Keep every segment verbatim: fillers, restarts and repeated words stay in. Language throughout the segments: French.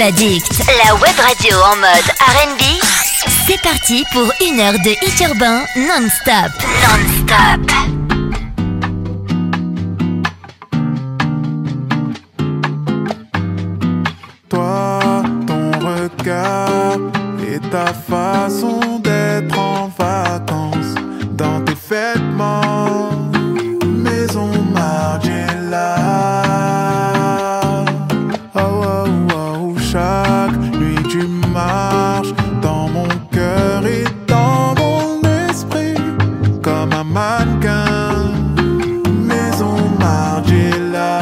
Soul Addict, la web radio en mode R and B. C'est parti pour une heure de hit urbain non-stop. Non-stop. Toi, ton regard et ta façon d'être en vacances dans tes vêtements, maison Margiela. Oh, oh, oh, chaque nuit tu marches dans mon cœur et dans mon esprit comme un mannequin, maison Margiela.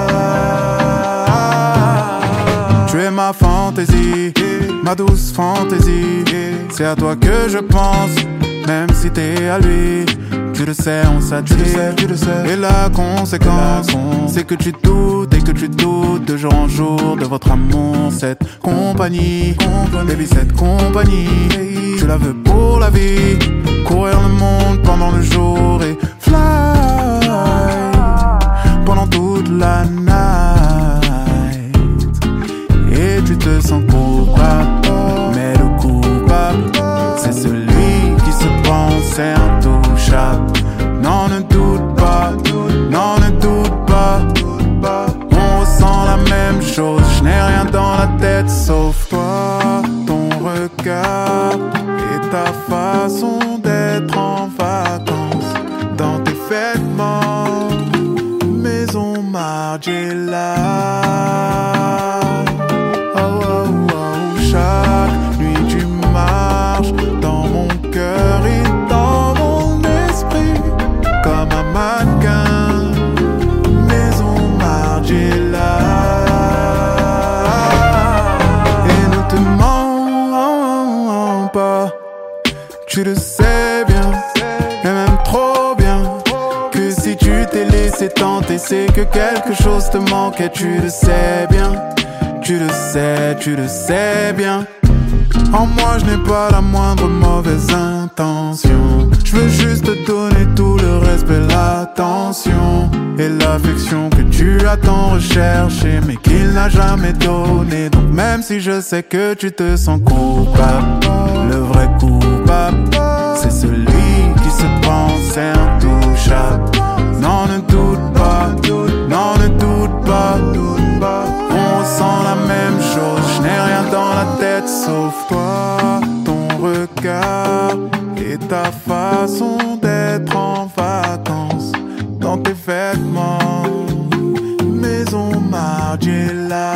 Tu es ma fantaisie, ma douce fantaisie. C'est à toi que je pense, même si t'es à lui. Tu le sais, on s'attire, tu le sais, tu le sais. Et la conséquence, c'est que tu doutes et que tu doutes de jour en jour de votre amour. Cette compagnie, baby, cette compagnie, tu la veux pour la vie. Courir le monde pendant le jour et fly pendant toute la night. Et tu te sens coupable, mais le coupable, c'est celui qui se pense intouchable. Non, ne doute pas, non, ne doute pas. On ressent la même chose, je n'ai rien dans la tête sauf toi, ton regard et ta façon d'être en vacances dans tes vêtements, maison Margiela. Oh, oh, oh, chaque nuit tu marches dans mon cœur et dans mon esprit comme un mannequin, maison Margiela. Et ne te mens pas, tu le sais bien, et même trop bien, que si tu t'es laissé tenter, c'est que quelque chose te manquait. Tu le sais bien, tu le sais, tu le sais bien. En moi je n'ai pas la moindre mauvaise intention. Je veux juste te donner tout le respect, l'attention et l'affection que tu as tant recherché mais qu'il n'a jamais donné. Donc même si je sais que tu te sens coupable, le vrai coupable, c'est celui qui se pense intouchable. Non, ne doute pas, non, ne doute pas. On ressent la même chose, je n'ai rien dans la tête sauf toi, ton regard et ta façon d'être en vacances dans tes vêtements, maison Margiela.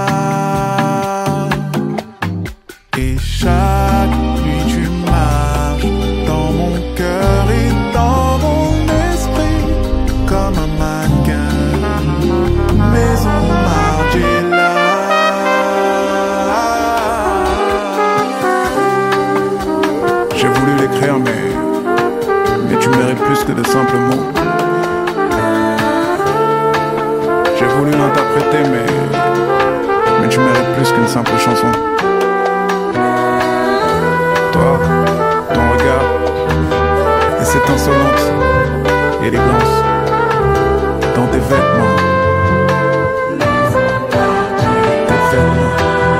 Et chaque nuit tu marches dans mon cœur et dans mon esprit comme un mannequin, maison Margiela. J'ai voulu l'écrire mais, mais tu mérites plus que de simples mots. J'ai voulu l'interpréter mais, mais tu mérites plus qu'une simple chanson. Toi, ton regard et cette insolente élégance dans tes vêtements, tes vêtements.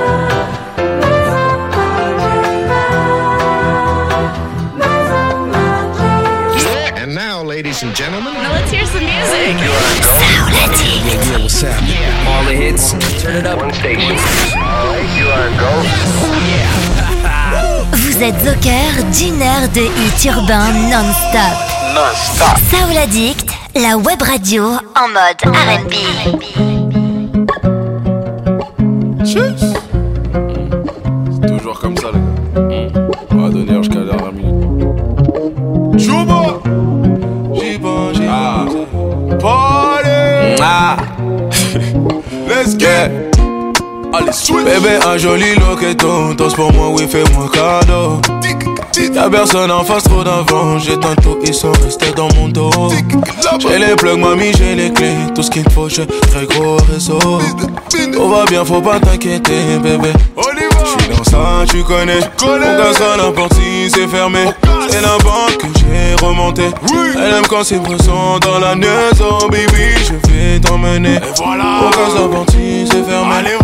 And now, ladies and gentlemen, now let's hear some music. Soul Addict. yeah, what's happening? All the hits, turn it up. One station. Alright, you are go. Vous êtes au cœur d'une heure de hit urbain non-stop. Non-stop. Soul Addict, la web radio en mode R and B. C'est toujours comme ça, les gars. On va donner jusqu'à la dernière minute. Chouba! J'y vais, j'y vais. Party! Ah, Let's get! Allez, switch! Bébé, un joli loqueton, danse pour moi, oui, fais-moi cadeau. Y'a personne en face, trop d'avant. J'éteins tout, ils sont restés dans mon dos. J'ai les plugs, mamie, j'ai les clés. Tout ce qu'il faut, j'ai très gros réseau. Tout va bien, faut pas t'inquiéter, bébé. J'suis dans ça, tu connais. Mon gars, ça n'importe si c'est fermé. C'est la banque que j'ai remonté. Elle aime quand c'est bressant dans la neige. Oh baby, je vais t'emmener. Mon gars, ça n'importe si c'est fermé.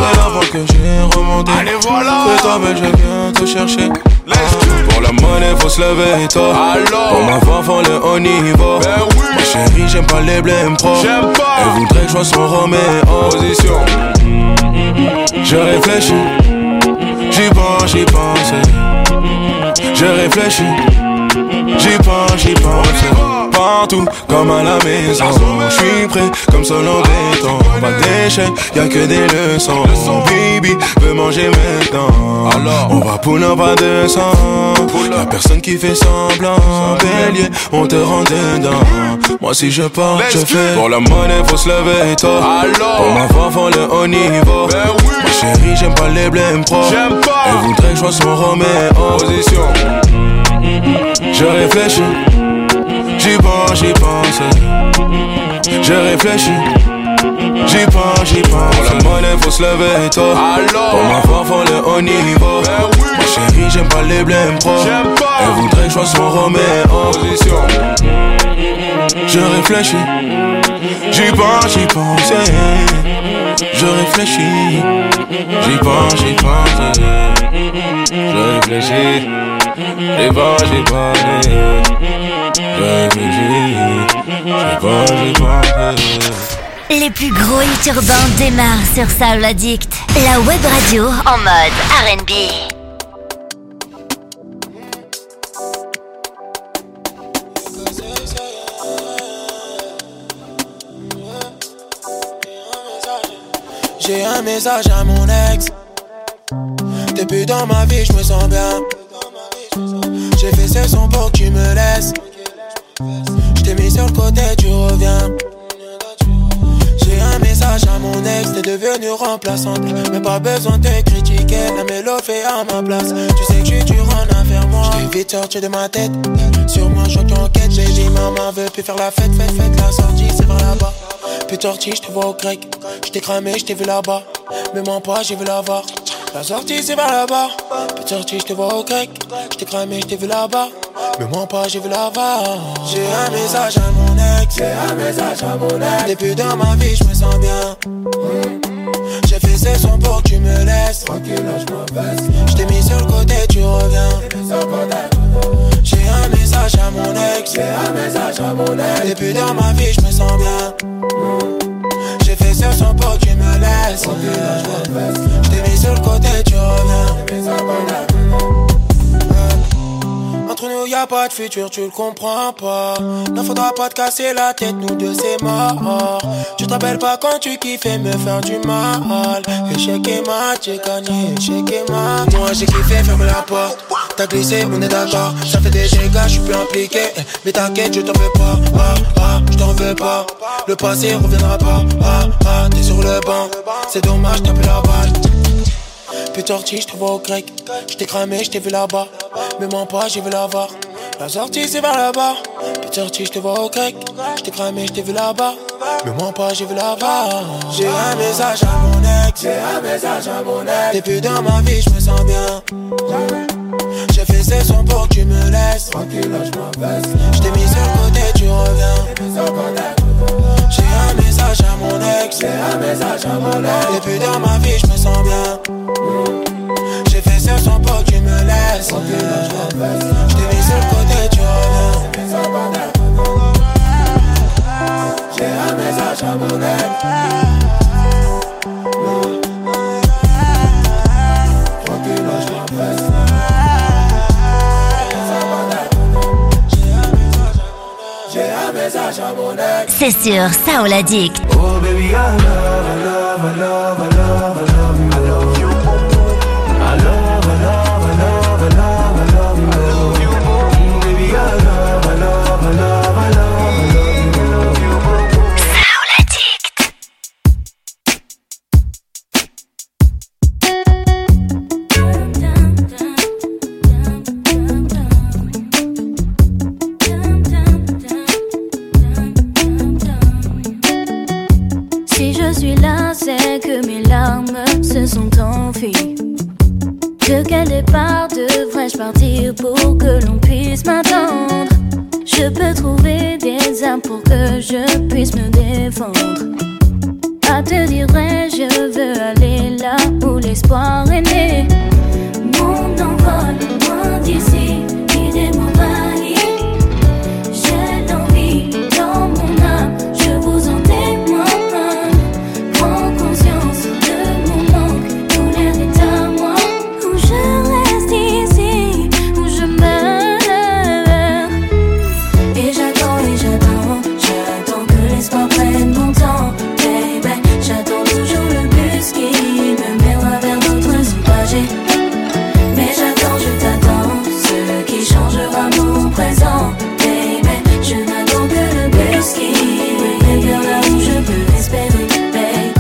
C'est la fois que j'ai remonté. Allez voilà. Et toi belle je viens te chercher. Pour la monnaie faut se lever et toi. Alors. Pour ma voix faut le haut niveau. Ben oui. Ma chérie j'aime pas les blèmes pro. J'aime pas. Elle voudrait que je sois son Roméo. Position. Je réfléchis. J'y pense, j'y pense. Je réfléchis. J'y pense, j'y pense. Partout comme à la maison. J'suis prêt comme sol en béton. Pas d'échec, y'a que des leçons. Baby veut manger maintenant. Alors. On va pull up à deux cents. Y'a personne qui fait semblant. Bélier, on te rend dedans. Moi si je pars, je fais. Pour la monnaie faut se lever tôt. Alors. Pour ma voix faut le haut niveau. Ben oui. Ma chérie j'aime pas les blèmes pro. J'aime pas. Elle voudrait que je sois son Roméo. Position. Je réfléchis. J'y pense, j'y pense. Je réfléchis. J'y pense, j'y pense. Pour la monnaie faut se lever tôt. Alors. Pour ma voix faut le haut niveau. Ben oui. Ma chérie j'aime pas les blèmes pro. J'aime pas. Elle voudrait que je sois son Roméo. Position. Je réfléchis. J'y pense, j'y pense. Je réfléchis. J'y pense, j'y pense. Je réfléchis. J'y pense, j'y pense. Je réfléchis. J'y pense, j'y pense. Les plus gros hits urbains démarrent sur Soul Addict, la web radio en mode R and B. J'ai un message à mon ex. Depuis dans ma vie, je me sens bien. J'ai fait ce son pour que tu me laisses. J't'ai mis sur le côté, tu reviens. J'ai un message à mon ex, t'es devenue remplaçante. Mais pas besoin de te critiquer, la mélo fait à ma place. Tu sais que je suis dur en affaire, moi. J't'ai vite sorti de ma tête. Sur moi, je en quête, baby. Maman veut plus faire la fête, fête, fête. La sortie, c'est vers là-bas. Puis sorti, j'te vois au grec. J't'ai cramé, j't'ai vu là-bas. Mais mens pas, j'ai vu la voir. La sortie, c'est vers là-bas. Puis sorti, j'te vois au grec. J't'ai cramé, j't'ai vu là-bas. Mais mens pas, j'ai vu là-bas. J'ai un message à mon ex. J'ai un message à mon ex. Depuis dans ma vie, je me sens bien. mmh. J'ai fait ce son pour que tu me laisses. Tranquille, là, je j't'ai mis sur le côté, tu reviens. J'ai un message à mon ex. J'ai un message à mon ex. Depuis dans ma vie, je me sens bien. mmh. J'ai fait ce son pour que tu me laisses. J't'ai mis sur le côté, tu reviens. Entre nous y'a pas de futur, tu le comprends pas. Ne faudra pas te casser la tête, nous deux c'est mort. Tu te rappelles pas quand tu kiffais me faire du mal. Échec et mat, j'ai gagné, échec et mat. Moi j'ai kiffé, ferme la porte. T'as glissé, on est d'accord. Ça fait des dégâts, j'suis plus impliqué. Mais t'inquiète, je t'en veux pas, ah, ah, je t'en veux pas. Le passé reviendra pas, ah, ah, t'es sur le banc. C'est dommage, t'as plus la balle. Puis sorti, j'te vois au grec. J't'ai cramé, j't'ai vu là-bas. Mais mens pas, j'ai vu la voir. La sortie, c'est vers là-bas. Puis sorti, j'te vois au grec. J't'ai cramé, j't'ai vu là-bas. Mais mens pas, j'ai vu là-bas. J'ai un message à mon ex. J'ai un message à mon ex. Depuis dans ma vie, je me sens bien. J'ai fait ce son pour que tu me laisses. Tranquille, là, je j't'ai mis sur le côté, tu reviens. J'ai un message à mon ex. J'ai un message à mon ex. Depuis dans ma vie, je me sens bien. J'ai fait ce son pour que tu me laisses. J't'ai mis sur le côté, tu reviens. J'ai un message à mon ex. Tranquille, là, je m'appelle. J'ai un message à mon ex. C'est sur Soul Addict. Oh baby, I love, I love, I love, I love, I love you. I love you. I love, I love, I love, I love, I love you. I love you. Mm, baby, I love, I love, I love, I love, I love you. I love you. Soul Addict. Si je suis là, c'est que mes larmes se sont enfuies. De quel départ devrais-je partir pour que l'on puisse m'attendre? Je peux trouver des armes pour que je puisse me défendre. À te dire vrai, je veux aller là où l'espoir est né. Mon envol, loin d'ici, idée m'envahit. J'ai l'envie dans mon âme, je vous en témoigne. Prends conscience de mon manque, tout l'air est à moi. Où je reste ici, où je meurs. Et j'attends, et j'attends, j'attends que l'espoir prenne mon temps. Baby, j'attends toujours le bus qui me mènera vers d'autres images. Mais j'attends, je t'attends, ce qui changera mon présent. Baby, je n'attends que le bus qui me mène vers là où je peux espérer. Baby.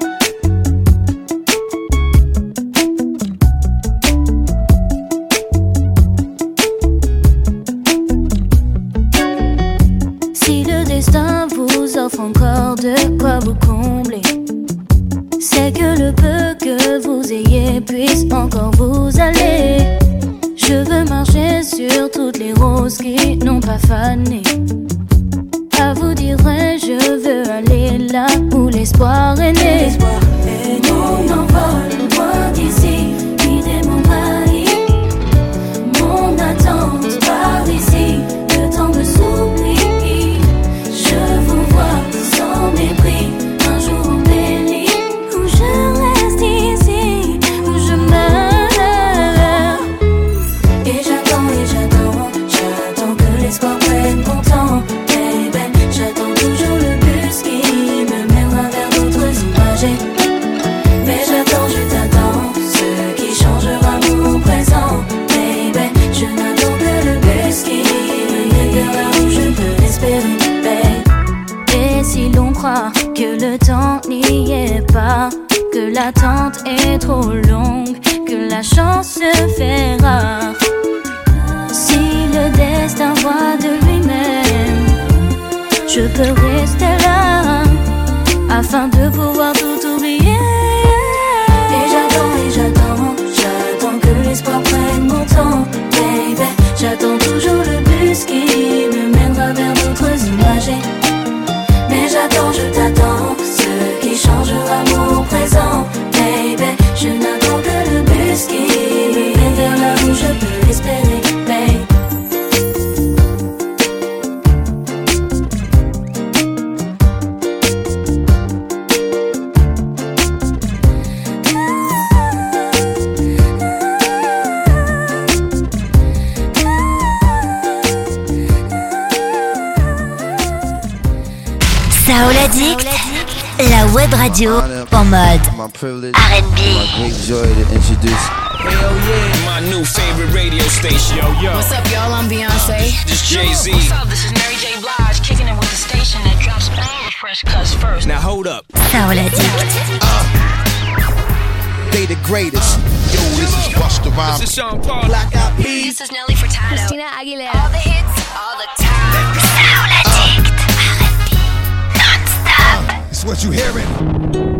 Si le destin vous offre encore de quoi vous combler, c'est que le peu que vous ayez puisse encore vous aller. Je veux marcher sur toutes les roses qui n'ont pas fané. À vous dire vrai, je veux aller là où l'espoir est né. Mon envol, loin d'ici, l'idée m'envahit. Mon attente par ici, le temps me s'oublie. Je vous vois sans mépris, un jour embelli. Où je reste ici, où je meurs. Et j'attends, et j'attends, j'attends que l'espoir prenne mon temps. Baby, j'attends toujours le bus qui me mènera vers d'autres images. Mais j'attends, je t'attends, ce qui changera mon présent. Baby, je n'attends que le bus qui me mène vers là où je peux espérer. Baby. Et si l'on croit que le temps n'y est pas, que l'attente est trop longue, que la chance se fait rare, si le destin voit de lui-même, je peux rester là afin de pouvoir tout oublier. Et j'attends, et j'attends, j'attends que l'espoir prenne mon temps. Baby, j'attends toujours le bus qui me mènera vers d'autres images. Mais j'attends, je t'attends, ce qui changera mon présent. Baby, je n'attends que le bus qui me mène vers là où je peux espérer. Baby. Soul Addict, la web radio en mode R and B. Great joy to introduce. Hell yeah, my new favorite radio station. Yo, yo. What's up, y'all? I'm Beyonce. This Jay-Z. What's up? This is Mary J. Blige, kicking it with the station that drops all the fresh cuts first. Now hold up. Soul Addict. Uh, they the greatest. Yo, this is Busta Rhymes. This is Sean Paul. Black Eyed Peas. This is Nelly Furtado. Christina Aguilera. All the hits, all the time. Soul Addict, R and B, non-stop. It's what you hearing.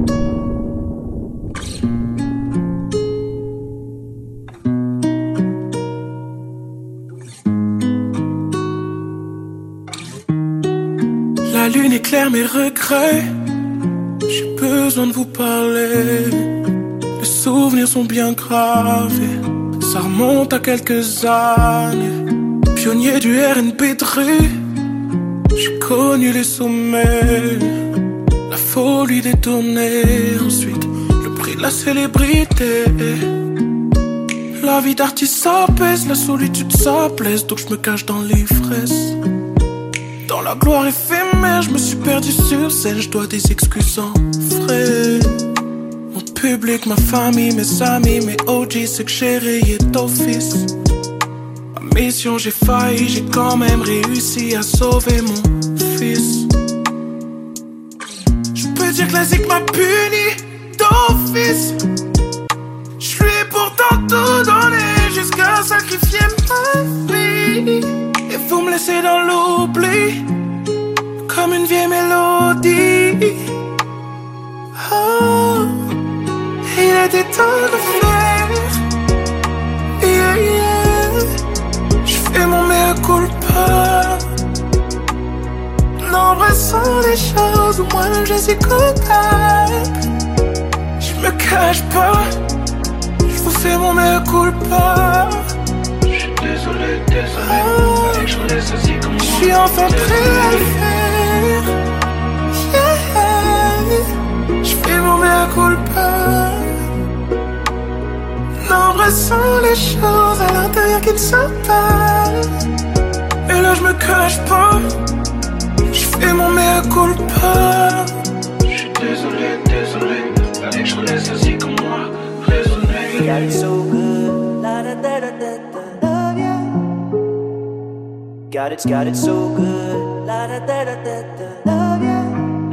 La lune éclaire mes regrets. J'ai besoin de vous parler. Les souvenirs sont bien gravés. Ça remonte à quelques années. Pionnier du R and B de rue. J'ai connu les sommets. La folie des tournées. Ensuite, le prix de la célébrité. La vie d'artiste s'apaise. La solitude ça blesse. Donc je me cache dans l'ivresse. Dans la gloire éphémère, je me suis perdu sur scène, je dois des excuses en frais. Mon public, ma famille, mes amis, mes O G, c'est que j'ai rayé d'office. Ma mission, j'ai failli, j'ai quand même réussi à sauver mon fils. Je peux dire que la zik m'a puni d'office. Je lui ai pourtant tout donné jusqu'à sacrifier ma vie. Et vous me laissez dans l'oubli, comme une vieille mélodie. Oh, il était temps de faire. Yeah, yeah. J'fais mon mea culpa. Nombreuses sont les choses sous moi-même, je suis coupable. Je me cache pas, je vous fais mon mea culpa. Je suis désolé, désolé, allez, je laisse ainsi comme moi. Je suis enfin prêt à le faire. Yeah. Je fais mon mea culpa. N'embrassant les choses à l'intérieur qui ne sont pas. Et là je me cache pas, je fais mon mea culpa. Je suis désolé, désolé, allez, je laisse ainsi comme moi raisonner. Got it so good, la da da da da da, love ya. Got it, got it so good, la da da da da da, love ya.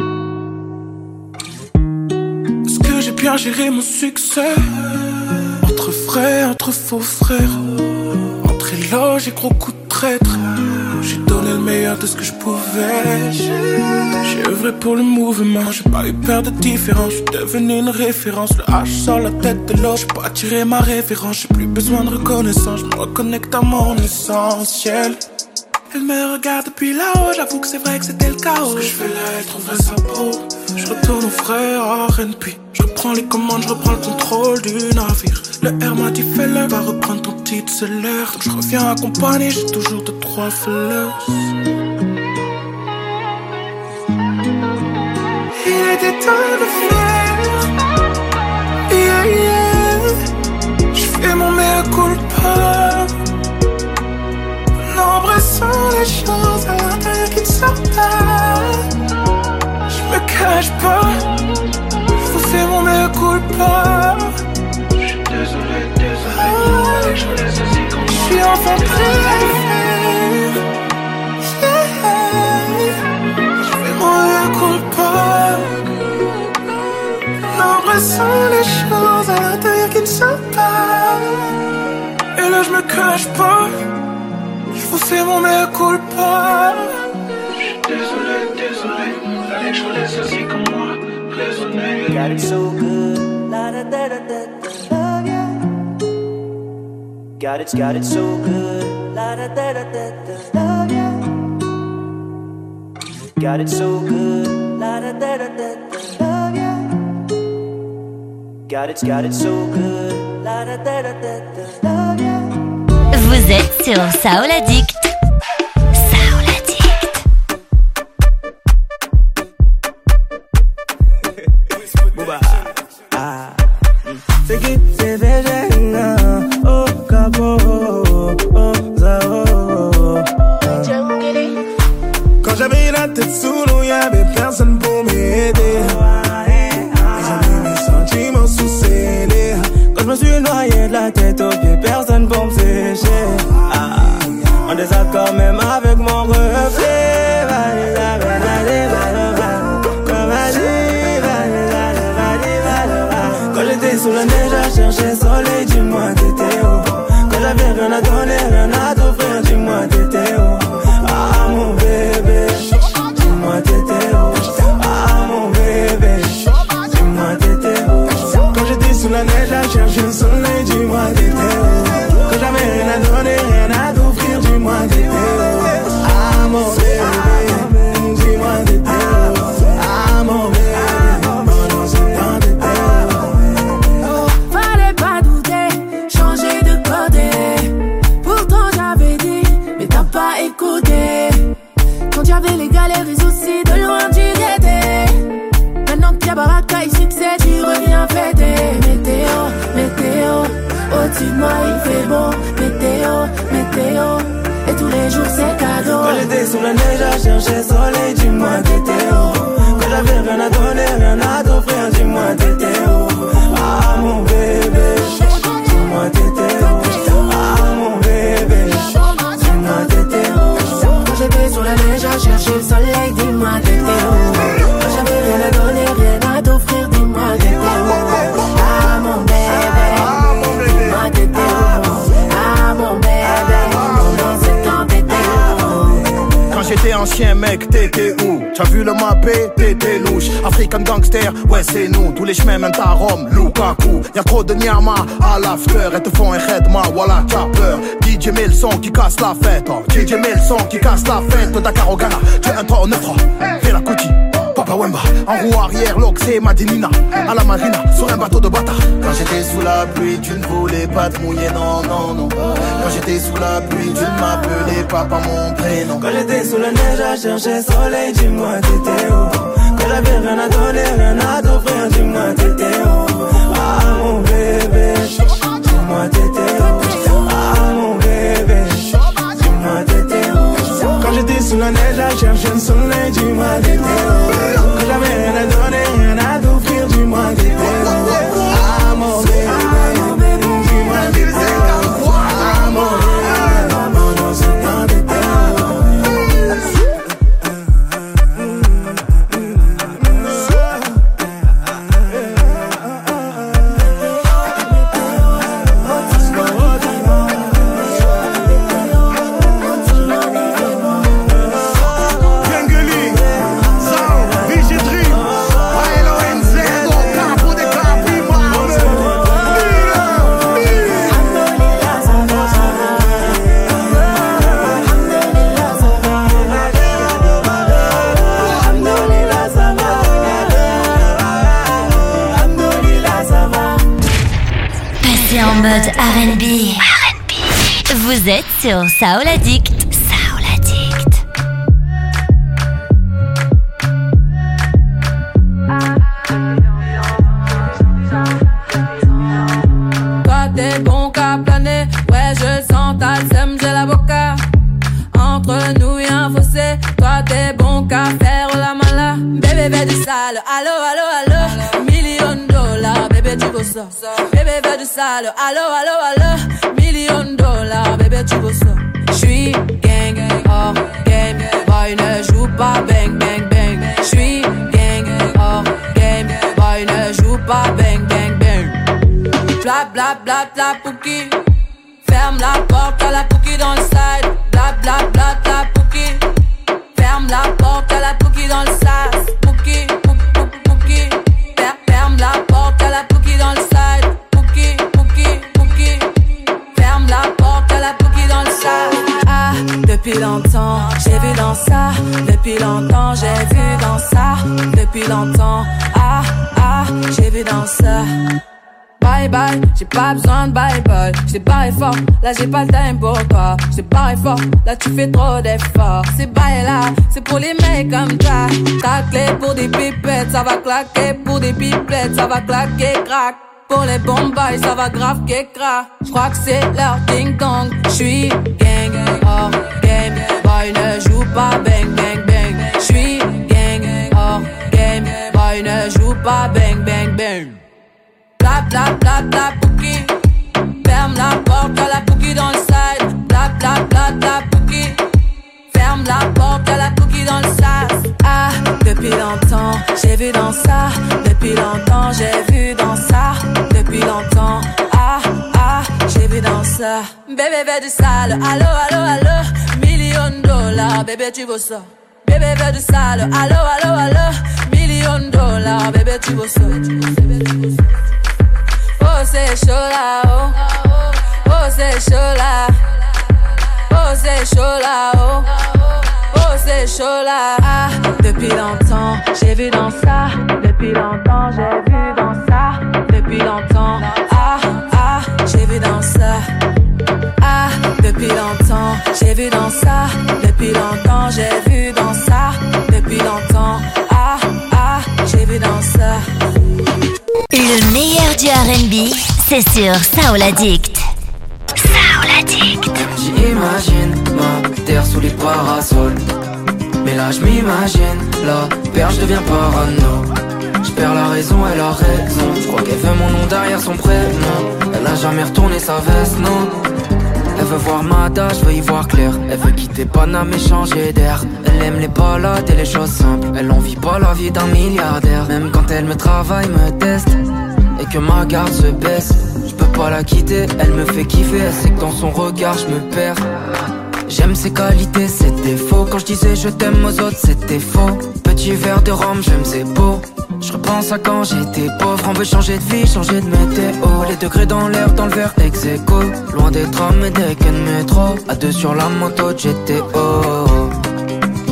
Est-ce que j'ai bien géré mon succès? Entre frères, entre faux frères, entre éloges et gros coups de traître. J'ai donné le meilleur de ce que je pouvais. J'ai œuvré pour le mouvement, j'ai pas eu peur de différence. J'suis devenu une référence, le H sur la tête de l'eau. J'ai pas tiré ma révérence, j'ai plus besoin de reconnaissance. Je me reconnecte à mon essentiel. Elle me regarde depuis là-haut, j'avoue que c'est vrai que c'était le chaos. Ce que je fais là, elle trouverait ça beau. Je retourne au frère à R and P. Je reprends les commandes, je reprends le contrôle du navire. Le R m'a dit fais-le, va reprendre ton titre, c'est l'heure. Donc je reviens accompagné, j'ai toujours deux, trois fleurs. Il était temps de faire. Yeah, yeah. Je fais mon mea culpa. N'embrassant les choses à l'intérieur qui ne sortent pas. Je me cache pas, je vous fais mon mea culpa. Je suis désolé, désolé, allez, je laisse ainsi comme moi. Je suis enfin prêt à le faire. Yeah. Je fais mon mea culpa. N'embrassant les choses à l'intérieur qui ne sortent pas. Et là je me cache pas, je vous fais mon mea culpa. Je suis désolé, désolé, allez, je laisse ainsi comme moi raisonner. Got it so good, la da da da da da, love ya. Got it, got it so good, la da da da da da, love ya. Got it so good, la da da da da da, love ya. Got it, got it so good, la da da da da da, love ya. Vous êtes sur Soul Addict. Soul Addict. C'est qui c'est végéna, oh capo, oh zao. Quand j'avais la tête sous l'eau, y'avait personne pour m'aider. Ils ont mis mes sentiments sous scellés. Quand je me suis noyé de la tête aux pieds, personne pour me sécher. Ah, en désaccord même avec mon reflet. Quand j'étais sous la neige à chercher soleil, dis-moi t'étais où? Quand j'avais rien à donner, rien à t'offrir, dis-moi t'étais où? Ah mon bébé, dis-moi t'étais où? Ah mon bébé, dis-moi t'étais où? Quand j'étais sous la neige à chercher le soleil, dis-moi t'étais où? Quand j'avais rien à donner, rien à t'offrir, dis-moi t'étais où? Ah mon bébé, dis-moi t'étais où? Ah mon bébé, pendant ce temps t'étais où? Fallait pas douter, changer de côté. Pourtant j'avais dit, mais t'as pas écouté. Quand y'avais les galères et soucis, de loin tu guettais. Maintenant que y'a baraka et succès, tu reviens fêter. Météo, météo, au-dessus de moi il fait beau. Météo, météo, et tous les jours c'est cadeau. Quand j'étais sous la neige à chercher soleil, dis-moi t'étais où? Quand j'avais rien à donner, rien à t'offrir, dis-moi t'étais où? Ah mon bébé, dis-moi t'étais où? Ah mon bébé, dis-moi t'étais où? Quand j'étais sous la neige à chercher le soleil, dis-moi t'étais où? Quand j'avais rien à donner, rien à t'offrir, dis-moi t'étais où? Ah mon bébé, dis-moi t'étais où? Ah mon bébé, pendant ce temps t'étais où? Quand j'étais ancien mec, t'étais où? T'as vu le mappé, t'étais louche. African gangster, ouais c'est nous. Tous les chemins mènent à Rome, Lukaku. Y'a trop de nyama à l'after. Et te font un redma, voilà t'as peur. D J met le son qui casse la fête. D J met le son qui casse la fête. Dakar au Ghana, tu es un trois au neuf trois. Fais la cookie, pop Papa Wemba, en roue arrière, l'Oxé, Madinina, à la marina, sur un bateau de bâtard. Quand j'étais sous la pluie, tu ne voulais pas te mouiller, non, non, non. Quand j'étais sous la pluie, tu ne m'appelais pas par mon prénom. Quand j'étais sous la neige à chercher soleil, dis-moi t'étais où? Quand j'avais rien à donner, rien à t'offrir, dis-moi t'étais où? Ah mon bébé, dis-moi t'étais où? Ah mon bébé, dis-moi t'étais où? Quand j'étais sous la neige à chercher le soleil, dis-moi t'étais où? Quand j'avais rien à donner, rien à t'offrir, dis-moi t'étais où? Ah mon bébé, dis-moi t'étais où? Ah mon bébé, maman dans ce temps t'étais où? En mode R and B. R and B. Vous êtes sur Soul Addict. Soul Addict. Toi t'es bon qu'à planer. Ouais je sens t'as le seum, j'ai l'avocat. Entre nous y'a un fossé. Toi t'es bon qu'à faire la mala. Bébé bébé du sale. Allo allo allo. Million dollars. Bébé tu veux ça. Bébé veut du sale, allo, allo, allo. Million dollars, bébé tu veux ça. J'suis gang, hors game. Boy ne joue pas bang, bang, bang. J'suis gang, hors game. Boy ne joue pas bang, bang, bang. Bla bla bla bla pouki. Ferme la porte à la pouki dans le side. Bla bla bla bla pouki. Ferme la porte à la pouki dans le sas. Pouki, pouki, pouki. Ferme la porte à la pouki dans le side. Pouki, pouki, pouki. Ferme la porte à la pouki dans le side. Ah, depuis longtemps, j'ai vu dans ça. Depuis longtemps, j'ai vu dans ça. Depuis longtemps, ah, ah, j'ai vu dans ça. Bye bye, j'ai pas besoin de bye bye. J't'ai barré fort, là j'ai pas le time pour toi. J't'ai barré fort, là tu fais trop d'efforts. C'est bye là, c'est pour les mecs comme toi. Ta clé pour des pipettes, ça va claquer. Pour des pipettes, ça va claquer, crack. Pour les bombes, ça va grave qu'écra. J'crois que c'est leur ding dong. J'suis gang, hors game. Boy ne joue pas bang bang bang. J'suis gang, hors game. Boy ne joue pas bang bang bang. Bla bla bla bla pouki. Ferme la porte à la pouki dans le side. Bla bla bla bla pouki. Ferme la porte à la pouki dans le sas. Ah, depuis longtemps, j'ai vu dans ça. Depuis longtemps, j'ai vu dans ça. Depuis longtemps, ah, ah, j'ai vu dans ça. Bébé veut du sale, allo, allo, allo. Million dollars, bébé tu veux ça. Bébé veut du sale, allo, allo, allo. Million dollars, bébé tu veux ça. Oh c'est chaud là, oh. Oh c'est chaud là. Oh c'est chaud là, oh. Oh c'est chaud là. Ah, depuis longtemps, j'ai vu dans ça. Depuis longtemps, j'ai vu dans ça. Depuis longtemps, ah, ah, j'ai vu dans ça. Ah, depuis longtemps, j'ai vu dans ça. Depuis longtemps, j'ai vu dans ça. Depuis longtemps, ah, ah, j'ai vu dans ça. Le meilleur du R and B, c'est sur Soul Addict. Soul Addict. J'imagine ma terre sous les parasols. Mais là je m'imagine, la perche devient parano. Je perds la raison et la raison. Je crois qu'elle veut mon nom derrière son prénom. Elle a jamais retourné sa veste, non. Elle veut voir Mada, je veux y voir clair. Elle veut quitter Paname et changer d'air. Elle aime les balades et les choses simples. Elle en vit pas la vie d'un milliardaire. Même quand elle me travaille, me teste et que ma garde se baisse, je peux pas la quitter, elle me fait kiffer. Elle sait que dans son regard je me perds. J'aime ses qualités, ses défauts. Quand je disais je t'aime aux autres, c'était faux. Petit verre de rhum, j'aime c'est beau. Je repense à quand j'étais pauvre. On veut changer de vie, changer de météo. Les degrés dans l'air, dans le verre ex aequo. Loin des trams et des quais de métro. À deux sur la moto de G T O.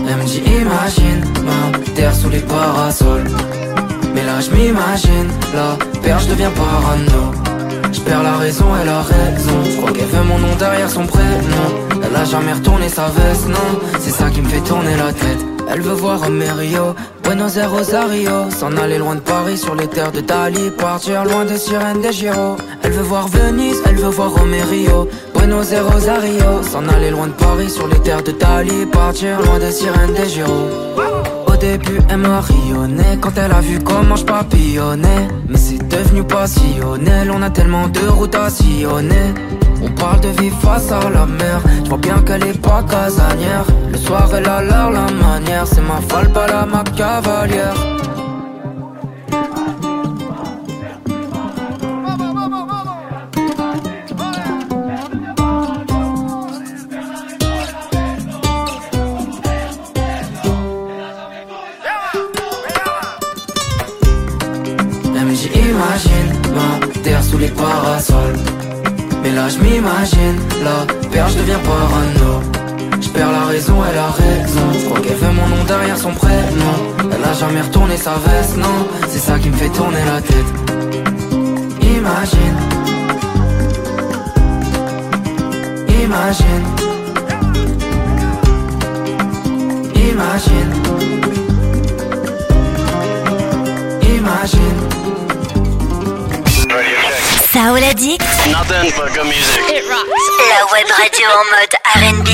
Elle me dit imagine ma terre sous les parasols. Mais là je m'imagine, la perche devient parano. Je perds la raison, elle a raison. Je crois qu'elle veut mon nom derrière son prénom. Elle a jamais retourné sa veste, non. C'est ça qui me fait tourner la tête. Elle veut voir Romerio, Buenos Aires, Rosario. S'en aller loin de Paris sur les terres de Dali. Partir loin des sirènes des Giro. Elle veut voir Venise, elle veut voir Romerio, Buenos Aires, Rosario. S'en aller loin de Paris sur les terres de Dali. Partir loin des sirènes des Giro. Au début elle m'a rayonné quand elle a vu comment je papillonnais. Mais c'est devenu passionnel, on a tellement de routes à sillonner. On parle de vie face à la mer, je vois bien qu'elle est pas casanière. Le soir elle a l'air la manière, c'est ma folle pas la ma cavalière. J'imagine ma terre sous les parasols. Mais là je m'imagine, la perche devient parano. Je perds la raison, elle a raison. Je crois qu'elle veut mon nom derrière son prénom. Elle a jamais retourné sa veste, non. C'est ça qui me fait tourner la tête. Imagine, imagine, imagine, imagine. Saoul Addict. Nothing but good music. It rocks. La web radio en mode R and B.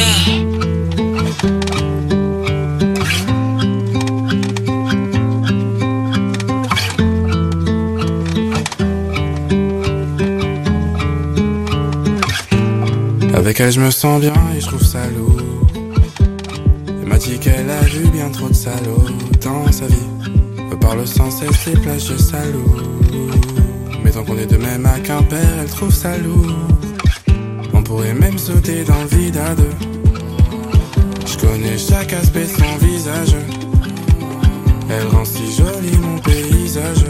Avec elle je me sens bien et je trouve ça lourd. Elle m'a dit qu'elle a vu bien trop de salauds dans sa vie. Me parle sans cesse les plages de Salou. Mais tant qu'on est de même à Quimper, elle trouve ça lourd. On pourrait même sauter dans le vide à deux. Je connais chaque aspect de son visage. Elle rend si joli mon paysage.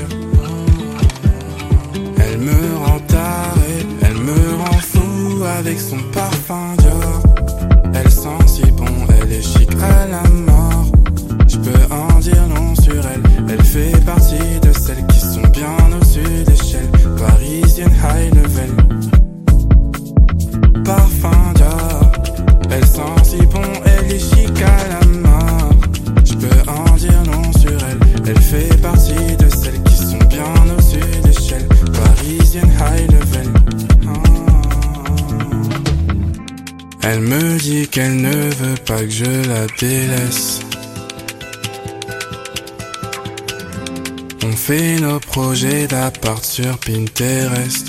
Elle me rend taré, elle me rend fou avec son parfum Dior. Elle sent si bon, elle est chic à la mort. Je peux en dire long sur elle. Elle fait partie de celles qui sont bien au-dessus d'échelle. Parisienne high level. Parfum Dior. Elle sent si bon, elle est chic à la mort. Je peux en dire long sur elle. Elle fait partie de celles qui sont bien au-dessus d'échelle. Parisienne high level. Elle me dit qu'elle ne veut pas que je la délaisse. On fait nos projets d'appart sur Pinterest.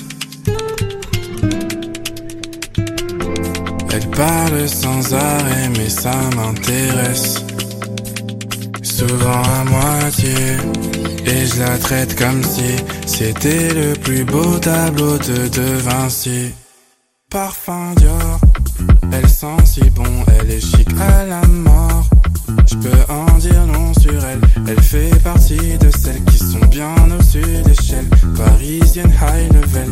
Elle parle sans arrêt mais ça m'intéresse. Souvent à moitié. Et je la traite comme si c'était le plus beau tableau de De Vinci. Parfum Dior. Elle sent si bon, elle est chic à la mort. Je peux en dire long sur elle. Elle fait partie de celles qui sont bien au-dessus d'échelle. Parisienne high level.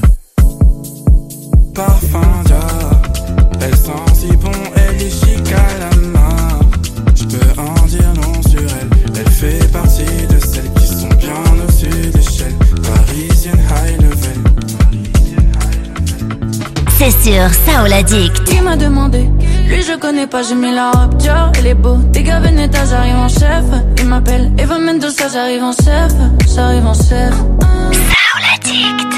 Parfum Dior. Elle sent si bon, elle est chic à la mort. Je peux en dire long sur elle. Elle fait partie de celles qui sont bien au-dessus d'échelle. Parisienne high level. C'est sur Saoul Addict. Il m'a demandé, lui je connais pas, j'ai mis la robe Dior, elle est beau. Des gars Veneta, j'arrive en chef. Il m'appelle Eva Mendoza, j'arrive en chef. J'arrive en chef. Saoul Addict.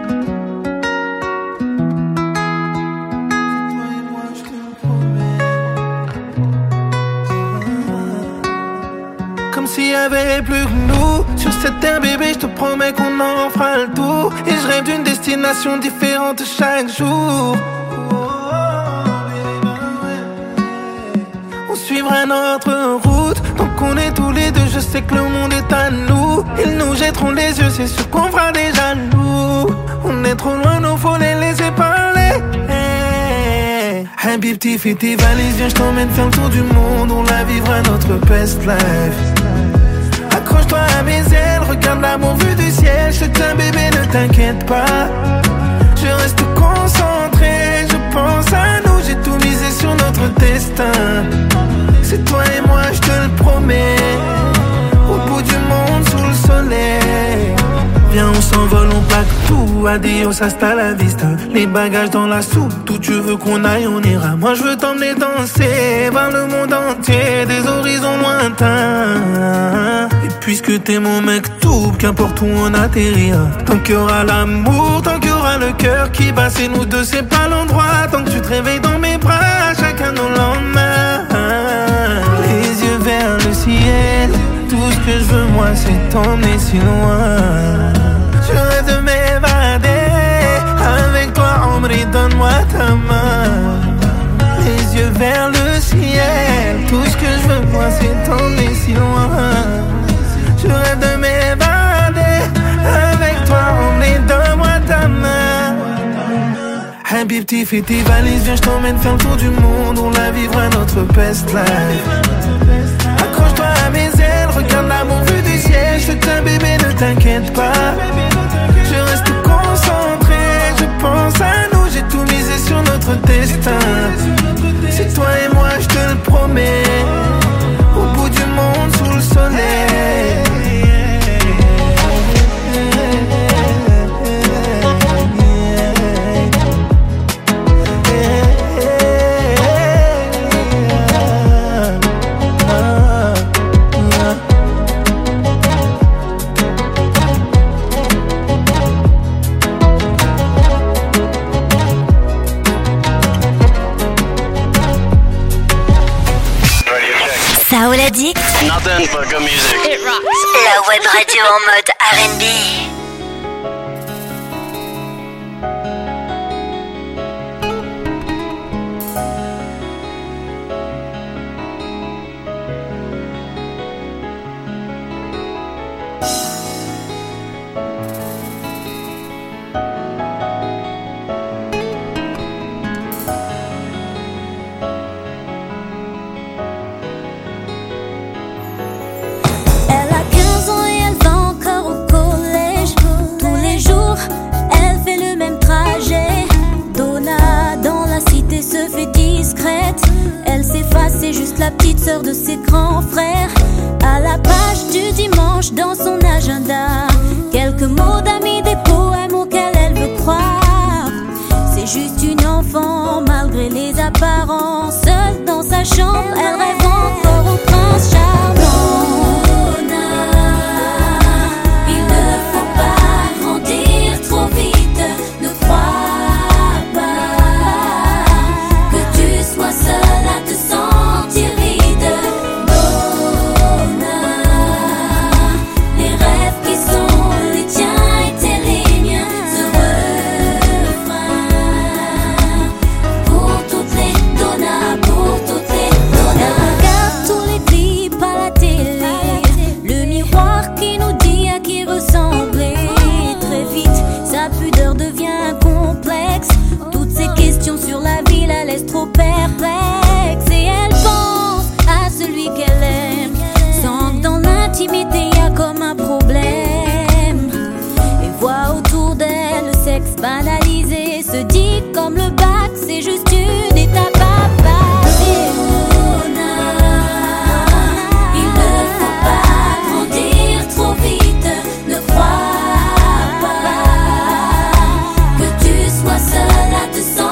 Comme s'il y avait plus que nous. Sur cette terre bébé, je te promets qu'on en fera le tour. Et je rêve d'une destination différente chaque jour. On suivra notre route. Donc on est tous les deux, je sais que le monde est à nous. Ils nous jetteront les yeux, c'est sûr qu'on fera des jaloux. On est trop loin, nous faut les laisser parler. Habibti, fais tes valises, viens, je t'emmène faire le tour du monde. On la vivra notre best life. Accroche-toi à mes ailes, regarde l'amour vu du ciel. Je te tiens bébé, ne t'inquiète pas. Je reste concentré, je pense à nous. J'ai tout misé sur notre destin. C'est toi et moi plaque tout, adios hasta la vista. Les bagages dans la soupe, où tu veux qu'on aille on ira. Moi je veux t'emmener danser vers le monde entier, des horizons lointains. Et puisque t'es mon mec tout, qu'importe où on atterrira. Tant qu'il y aura l'amour, tant qu'il y aura le cœur qui bat, c'est nous deux, c'est pas l'endroit. Tant que tu te réveilles dans mes bras, chacun nos lendemains. Les yeux vers le ciel, tout ce que je veux moi c'est t'emmener si loin. Je rêve de m'évader, avec toi ombre, donne-moi ta main. Les yeux vers le ciel, tout ce que je veux moi c'est t'emmener si loin. Je rêve de m'évader, avec toi ombre, donne-moi ta main. Habibti, fais tes valises, viens je t'emmène faire le tour du monde. On la vivra notre best life. Accroche-toi à mes ailes, regarde l'amour vu du ciel. Je t'aime bébé, ne t'inquiète pas. Je reste concentré, je pense à nous. J'ai tout misé sur notre destin. C'est toi et moi, je te le promets. Au bout du monde, sous le soleil. Saoul Addict. Nothing but good music. It rocks. La web radio en mode R and B. Elle s'efface, c'est juste la petite sœur de ses grands frères. À la page du dimanche dans son agenda, quelques mots d'amis, des poèmes auxquels elle veut croire. C'est juste une enfant malgré les apparences. Seule dans sa chambre, elle rêve encore au prince charmant. Il ne faut pas grandir trop vite, ne crois sur la vie la laisse trop perplexe. Et elle pense à celui qu'elle aime, sans que dans l'intimité y a comme un problème. Et voit autour d'elle le sexe banalisé, se dit comme le bac c'est juste une étape à passer. Il ne faut pas grandir trop vite, ne crois pas que tu sois seule à te sentir.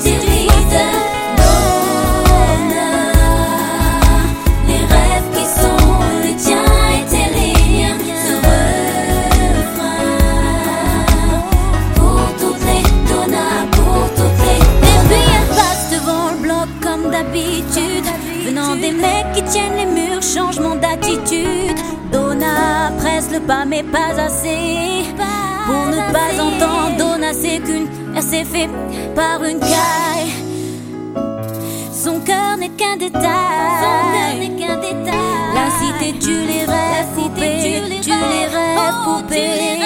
Venant des mecs qui tiennent les murs, changement d'attitude. Donna presse le pas mais pas assez. Pour ne pas entendre, Donna c'est qu'une, elle s'est fait par une caille. Son cœur n'est qu'un détail. La cité tue les rêves poupées, tue les rêves poupées.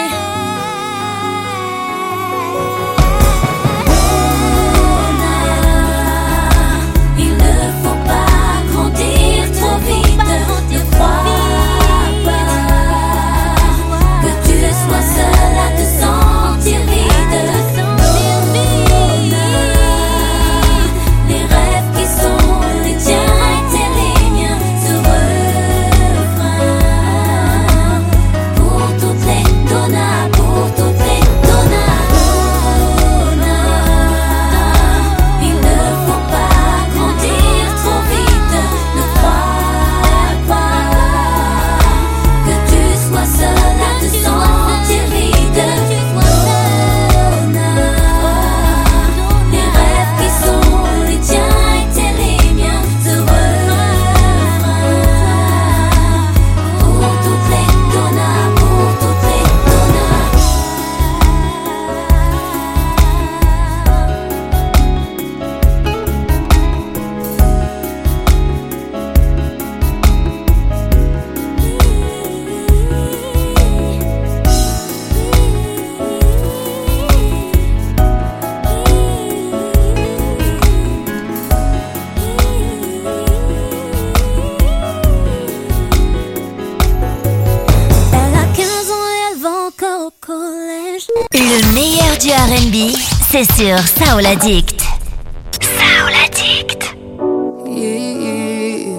Trop vite, ne crois pas que tu sois seule à te sentir vide. Les rêves qui sont les tiens étaient les miens. Ce refrain pour toutes les données. R and B, c'est sur Soul Addict. Soul Addict. Yeah.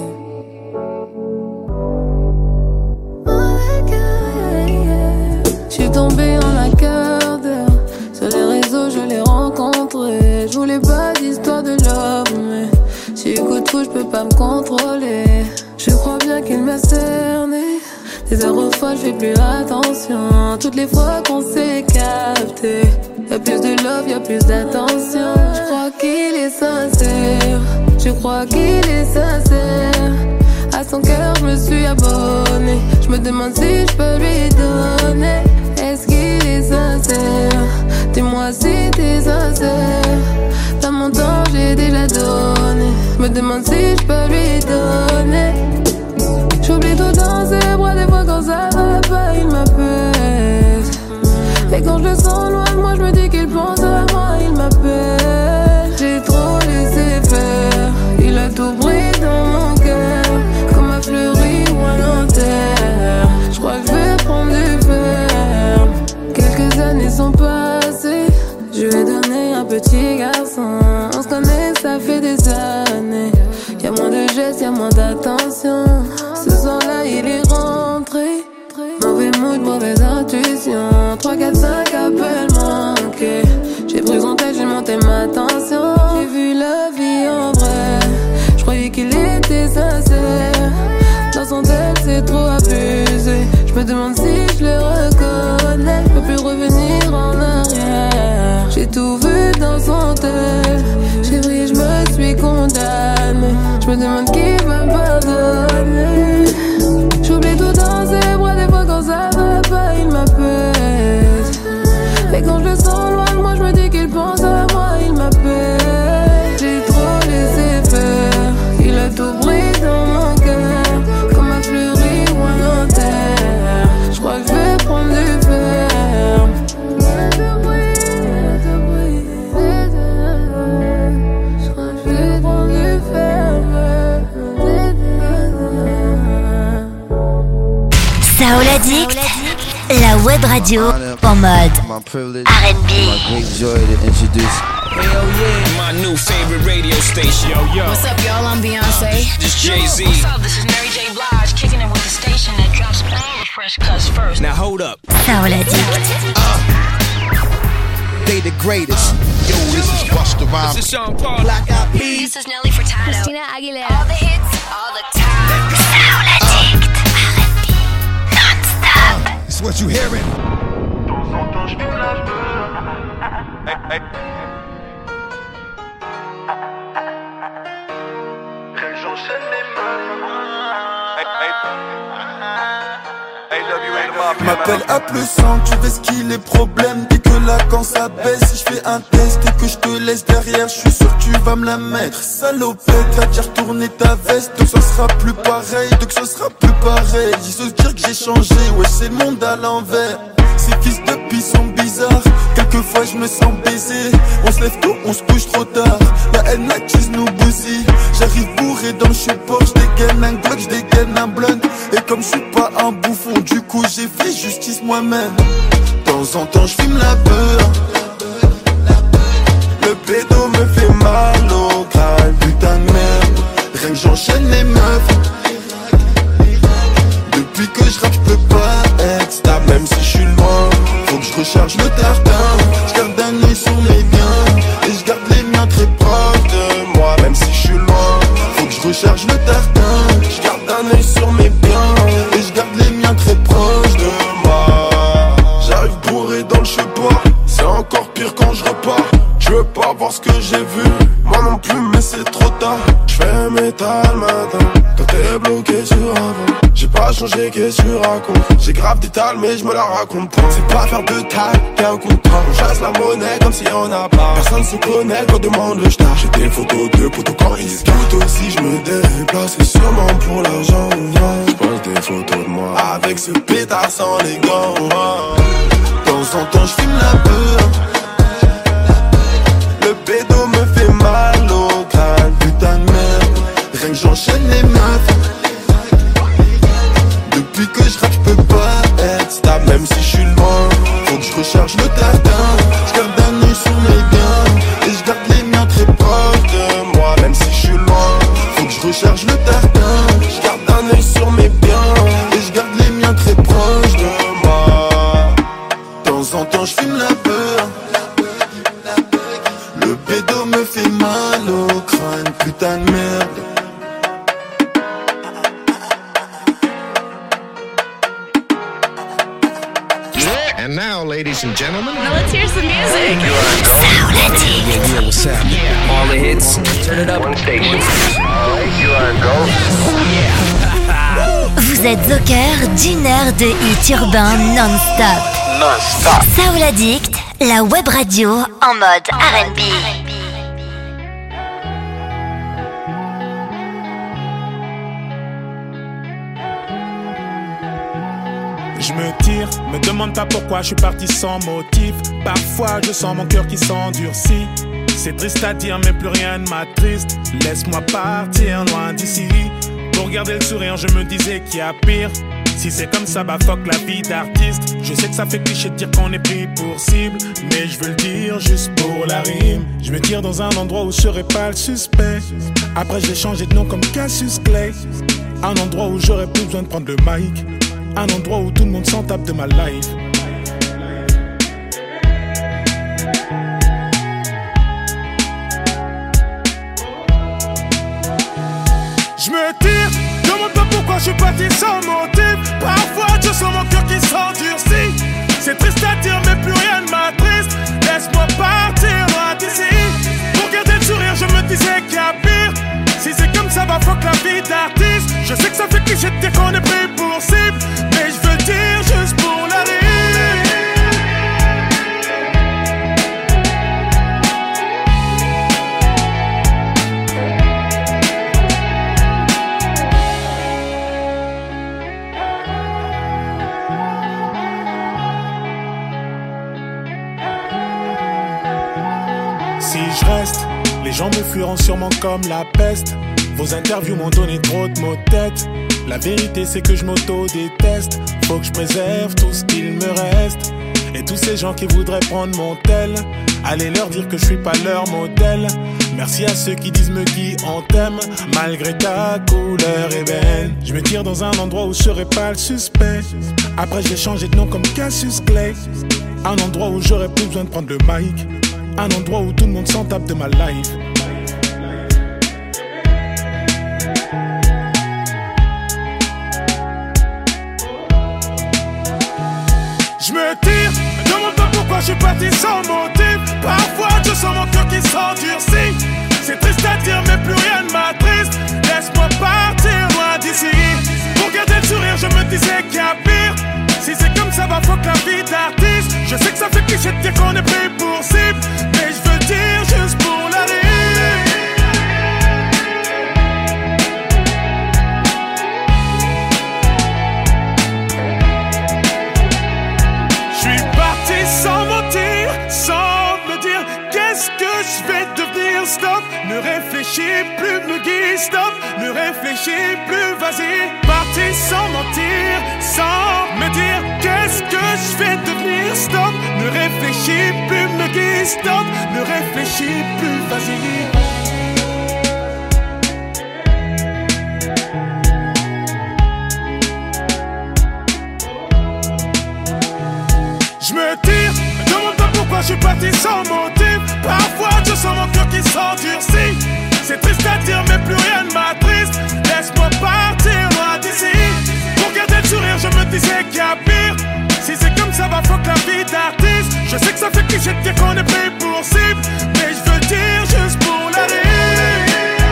J'suis tombée en la quart d'heure. Sur les réseaux, je l'ai rencontré. J'voulais pas d'histoire de love, mais si coup de fou, j'peux pas me contrôler. Je crois bien qu'il m'a cerné. Des heures aux fois, j'fais plus attention. Toutes les fois qu'on s'est capté, y'a plus de love, y'a plus d'attention. Je crois qu'il est sincère. Je crois qu'il est sincère. À son cœur, je me suis abonné. Je me demande si je peux lui donner. Est-ce qu'il est sincère? Dis-moi si t'es sincère. Dans mon temps, j'ai déjà donné. Je me demande si je peux lui donner. J'oublie tout dans ses bras, des fois quand ça va pas, il m'appelle. Et quand je le sens loin de moi, je me dis qu'il pense à moi, il m'appelle. J'ai trop laissé faire, il a tout pris dans mon cœur. Comme un fleuri ou un enterre. Je crois que je vais prendre du fer. Quelques années sont passées, je lui ai donné un petit garçon. On se connaît, ça fait des années. Y'a moins de gestes, y'a moins d'attention. Ce soir-là, il est rentré. Mauvais mood, mauvaise intuition. trois, quatre, cinq appels manqués. J'ai pris son texte, j'ai monté ma tension. J'ai vu la vie en vrai. Je croyais qu'il était sincère. Dans son texte, c'est trop abusé. Je me demande si je le reconnais. Je peux plus revenir en arrière. J'ai tout vu dans son texte. Chérie, je me suis condamnée. Je me demande qui va me pardonner. J'oublie tout dans ses bras, des fois quand ça va pas, il m'appelle. Et quand je le sens loin de moi, je me dis qu'il pense à moi, il m'appelle. J'ai trop laissé faire, il a tout pris dans mon cœur. Comme un fleuri ou un enterre. Je crois que je vais prendre du fer. Soul Addict, la web radio en mode R and B. Great joy to introduce. Hell yeah, my new favorite radio station. Yo, yo. What's up, y'all? I'm Beyonce. This Jay-Z. What's up? This is Mary J. Blige, kicking it with the station that drops all the fresh cuts first. Now hold up. Soul Addict. Uh, they the greatest. Yo, this is Busta Rhymes. This is Sean Paul. Black Eyed Peas. This is Nelly Furtado. Christina Aguilera. All the hits, all the time. Soul Addict. R and B non-stop. It's what you hearing. Hey, hey. M'appelle à plus cent, tu veux ce qu'il est problème. Dès que la quand ça baisse, si je fais un test et que je te laisse derrière, je suis sûr que tu vas me la mettre. Salopette, va dire retourner ta veste, donc ce sera plus pareil, donc ce sera plus pareil. Ils se dire que j'ai changé, ouais c'est le monde à l'envers. Ces fils de pis sont bizarres, quelquefois je me sens baisé. On se lève tôt, on se couche trop tard. La haine accuse nous bousille. J'arrive bourré dans le support, je dégaine un glock, je dégaine un blunt. Et comme je suis pas un bouffon, du coup j'ai fait justice moi-même. De temps en temps je fume la peur. Le pédo me fait mal au crâne, putain de merde. Rien que j'enchaîne les meufs. Depuis que je rappe, je peux pas être stable, même si je suis loin. Faut que je recharge le tartin. Je garde un œil sur mes biens et je garde les miens très proches de moi, même si je suis loin. Faut que je recharge le tartin. Je garde un œil sur mes biens et je garde les miens très proches de moi. J'arrive bourré dans le support, c'est encore pire quand je repars. Je veux pas voir ce que j'ai vu, moi non plus, mais c'est trop tard. Je fais métal matin, quand t'es bloqué sur avant. J'ai pas changé, qu'est-ce que tu racontes? J'ai grave des tales, mais je me la raconte pas. C'est pas faire de taille, t'es un contrat. On chasse la monnaie comme si on a pas. Personne se connaît quand demande le star. J'ai des photos de potos quand ils se tout aussi, je me déplace. C'est sûrement pour l'argent, je pose des photos de moi avec ce pétard sans les gants. De temps en temps, je filme la peur. Le pédo me fait mal au crâne, putain de merde. Rien que j'enchaîne les meufs. Depuis que je rappe, je peux pas être stable, même si je suis loin. Faut que je recharge le tartin. Je garde un œil proche de moi, même si je suis loin. Faut que je recherche le tartin. Je garde un œil sur mes biens et je garde les miens très proches de moi. De temps en temps je fume la peur. Le bédo me fait mal au crâne, putain de merde. And now, ladies and gentlemen, now let's hear some music. Yeah, what's happening? All the hits, turn it up. One station. Alright, you are go. Vous êtes au cœur d'une heure de hits urbains non-stop. Non-stop. Soul Addict, la web radio en mode R and B. Je me tire, me demande pas pourquoi je suis parti sans motif. Parfois je sens mon cœur qui s'endurcit. C'est triste à dire mais plus rien ne m'attriste. Laisse-moi partir loin d'ici. Pour garder le sourire je me disais qu'il y a pire. Si c'est comme ça bah fuck la vie d'artiste. Je sais que ça fait cliché de dire qu'on est pris pour cible, mais je veux le dire juste pour la rime. Je me tire dans un endroit où je serai pas le suspect. Après je vais changer de nom comme Cassius Clay. Un endroit où j'aurais plus besoin de prendre le mic. Un endroit où tout le monde s'en tape de ma life. Je me tire, demande pas pourquoi je suis parti sans motif. Parfois je sens mon cœur qui s'endurcit. C'est triste à dire mais plus rien ne m'attriste. Laisse-moi partir loin d'ici. Pour garder le sourire je me disais qu'il y a pire. Si c'est comme ça va fuck la vie d'artiste. Je sais que ça fait cliché de dire qu'on est pris pour cible, mais je veux le dire juste pour la rime. Si je reste, les gens me fuiront sûrement comme la peste. Vos interviews m'ont donné trop de maux de tête. La vérité c'est que je m'auto-déteste. Faut que je préserve tout ce qu'il me reste. Et tous ces gens qui voudraient prendre mon tel, allez leur dire que je suis pas leur modèle. Merci à ceux qui disent me qui on t'aime, malgré ta couleur ébène. Je me tire dans un endroit où je serai pas le suspect. Après j'ai changé de nom comme Cassius Clay. Un endroit où j'aurais plus besoin de prendre le mic. Un endroit où tout le monde s'en tape de ma life. Je me tire, me demande pas pourquoi je suis parti sans motif. Parfois je sens mon cœur qui s'endurcit. C'est triste à dire mais plus rien ne m'attriste. Laisse-moi partir loin d'ici. Pour garder le sourire je me disais qu'il y a pire. Si c'est comme ça va fuck la vie d'artiste. Je sais que ça fait cliché de dire qu'on est pris pour cible, mais je veux le dire juste pour la rime. J'suis parti sans mentir, sans me dire qu'est-ce que je vais devenir. Stop, ne réfléchis plus, me guide. Stop, ne réfléchis plus, vas-y. Parti sans mentir, sans me dire qu'est-ce que je vais devenir. Stop, ne réfléchis plus, me guide. Stop, ne réfléchis plus, vas-y. Je me tire, me demande pas pourquoi je suis parti sans motif. Parfois je sens mon cœur qui s'endurcit. C'est triste à dire mais plus rien ne m'attriste. Laisse-moi partir loin d'ici. Pour garder le sourire je me disais qu'il y a pire. Si c'est comme ça va fuck la vie d'artiste. Je sais que ça fait cliché de dire qu'on est pris pour cible, mais je veux le dire juste pour la rime.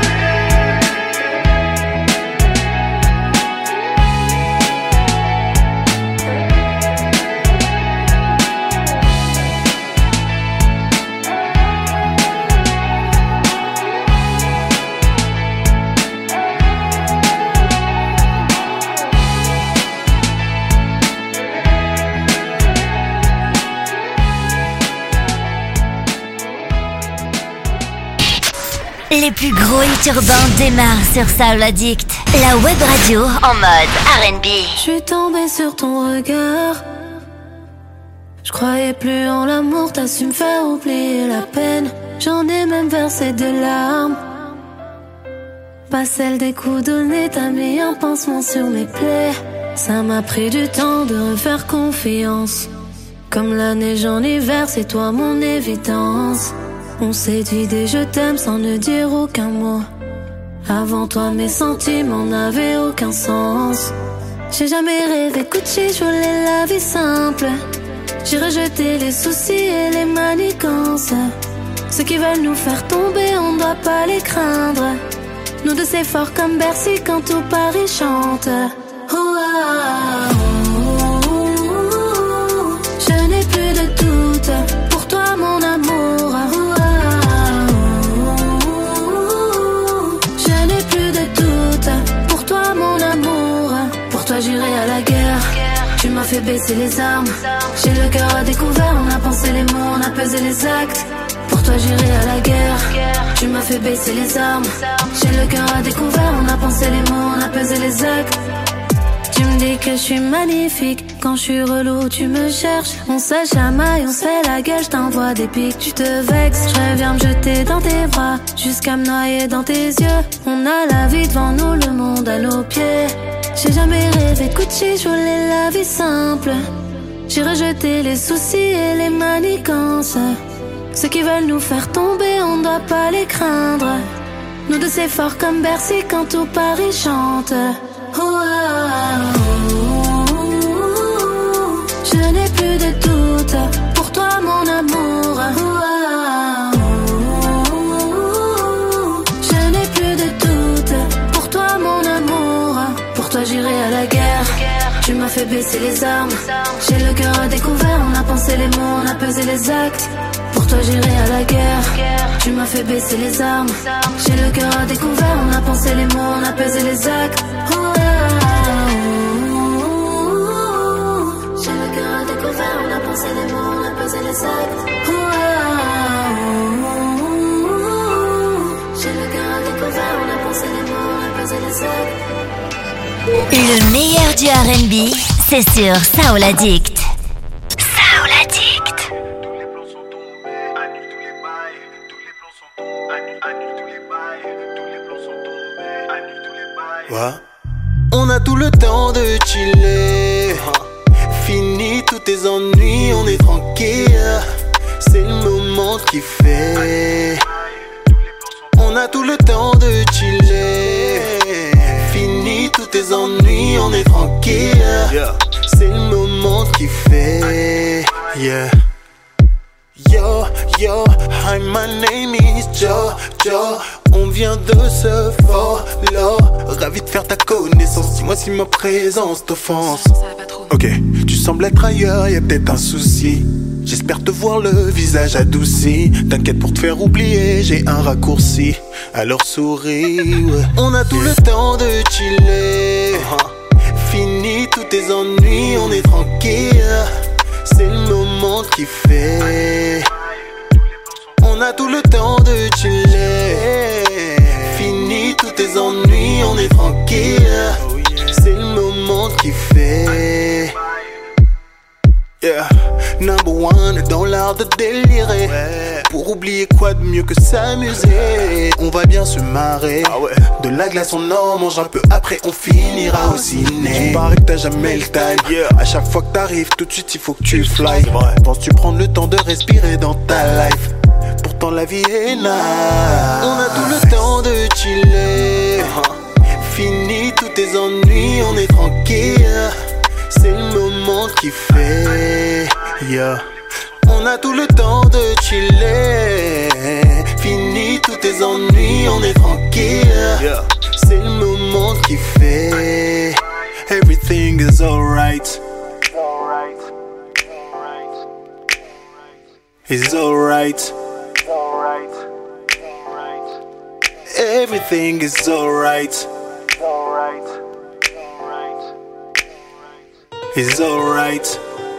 Les plus gros hits urbains démarrent sur Soul Addict, la web radio en mode R and B. Je suis tombée sur ton regard. Je croyais plus en l'amour, t'as su me faire oublier la peine. J'en ai même versé des larmes. Pas celle des coups donnés, t'as mis un pansement sur mes plaies. Ça m'a pris du temps de refaire confiance. Comme la neige en hiver, c'est toi mon évidence. On s'est dit des je t'aime sans ne dire aucun mot. Avant toi mes sentiments n'avaient aucun sens. J'ai jamais rêvé Gucci, je voulais la vie simple. J'ai rejeté les soucis et les manigances. Ceux qui veulent nous faire tomber, on doit pas les craindre. Nous deux c'est fort comme Bercy quand tout Paris chante. Oh, ah, oh, oh, oh. Je n'ai plus de doute pour toi mon amour. Oh, ah, oh, oh. Je n'ai plus de doute pour toi mon amour. Pour toi j'irai à la guerre. Tu m'as fait baisser les armes. J'ai le cœur à découvert, on a pensé les mots, on a pesé les actes. Pour toi j'irai à la guerre. Tu m'as fait baisser les armes. J'ai le cœur à découvert, on a pensé les mots, on a pesé les actes. Tu me dis que je suis magnifique. Quand je suis relou, tu me cherches. On se chamaille, on se fait la gueule. Je t'envoie des pics, tu te vexes. Je reviens me jeter dans tes bras, jusqu'à me noyer dans tes yeux. On a la vie devant nous, le monde à nos pieds. J'ai jamais rêvé Gucci, je voulais la vie simple. J'ai rejeté les soucis et les manigances. Ceux qui veulent nous faire tomber, on doit pas les craindre. Nous deux c'est fort comme Bercy quand tout Paris chante. Oh, ah, oh, oh, oh. Je n'ai plus de doute pour toi mon amour. Oh, ah, oh, oh, oh. Je n'ai plus de doute pour toi mon amour. Pour toi j'irai à la guerre. Tu m'as fait baisser les armes. J'ai le cœur à découvert, on a pensé les mots, on a pesé les actes. Pour toi j'irai à la guerre. Tu m'as fait baisser les armes. J'ai le cœur à découvert, on a pensé les mots, on a pesé les actes. Oh, ah, oh, oh, oh. J'ai le cœur à découvert, on a pensé les mots, on a pesé les actes. Oh, ah, oh, oh, oh. J'ai le cœur à découvert, on a pensé les mots, on a pesé les actes. Le meilleur du R and B, c'est sur Soul Addict. Soul Addict. Ouais. On a tout le temps de chiller. Fini tous tes ennuis, on est tranquille. C'est le moment de kiffer. On a tout le temps de chiller. Fini tous tes ennuis, on est tranquille. Yeah. C'est le moment de kiffer. Yeah. Yo, yo, hi, my name is Joe, Joe. On vient de se follow. Ravi de faire ta connaissance. Dis-moi si ma présence t'offense. Ok, tu sembles être ailleurs, y'a peut-être un souci. J'espère te voir le visage adouci. T'inquiète pour te faire oublier, j'ai un raccourci. Alors souris, ouais. On a tout le temps de chiller. uh-huh. Fini tous tes ennuis, on est tranquille. C'est le moment de kiffer. On a tout le temps de chiller. Fini tous tes ennuis, on est tranquille. C'est le moment de kiffer. Yeah, number one dans l'art de délirer. Ouais. Pour oublier quoi de mieux que s'amuser. On va bien se marrer. Ah ouais. De la glace on en mange un peu, après on finira au ciné. Tu parais que t'as jamais le time. Yeah. À chaque fois que t'arrives, tout de suite il faut que tu fly. Penses-tu prendre le temps de respirer dans ta life? Pourtant la vie est nice. On a tout le temps de chiller. uh-huh. Fini tous tes ennuis, on est tranquille. C'est le moment de kiffer. Yeah. On a tout le temps de chiller. Fini tous tes ennuis, on est tranquille. Yeah. C'est le moment de kiffer. Everything is alright. It's alright. Everything is alright. It's alright.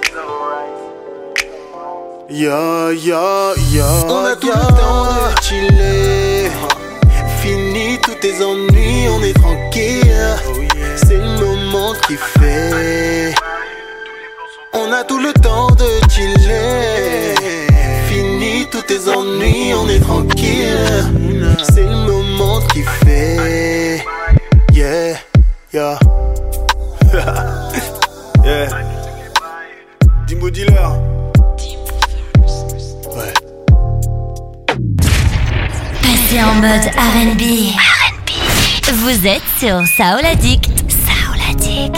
Yo, yo, yo. On a tout yo. le temps de chiller. Fini tous tes ennuis, on est tranquille. Oh yeah. C'est le moment de kiffer. On a tout le temps de chiller. Fini tous tes tes ennuis, on est tranquille. C'est le moment de kiffer. Yeah, yeah. Yeah. Dimbo Dealer. Ouais. Passez en mode R and B. R and B. Vous êtes sur Soul Addict. Soul Addict.